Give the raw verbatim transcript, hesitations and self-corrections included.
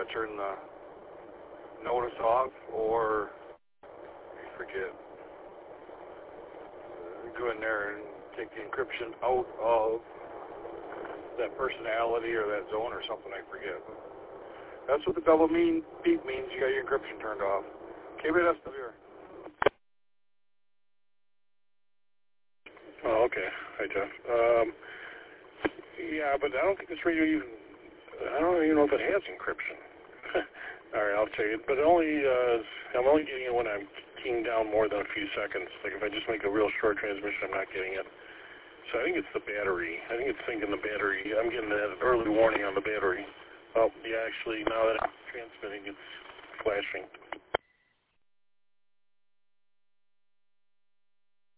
to turn the notice off, or you forget, uh, go in there and take the encryption out of that personality or that zone or something, I forget. That's what the double mean beep means. You got your encryption turned off. K B S here. Oh, okay. Hi, Jeff. Um, yeah, but I don't think this radio even, I don't even know if it has encryption. All right, I'll check it. But only, uh, I'm only getting it when I'm keying down more than a few seconds. Like if I just make a real short transmission, I'm not getting it. So I think it's the battery. I think it's thinking the battery. I'm getting that early warning on the battery. Oh, yeah, actually, now that I'm transmitting, it's flashing.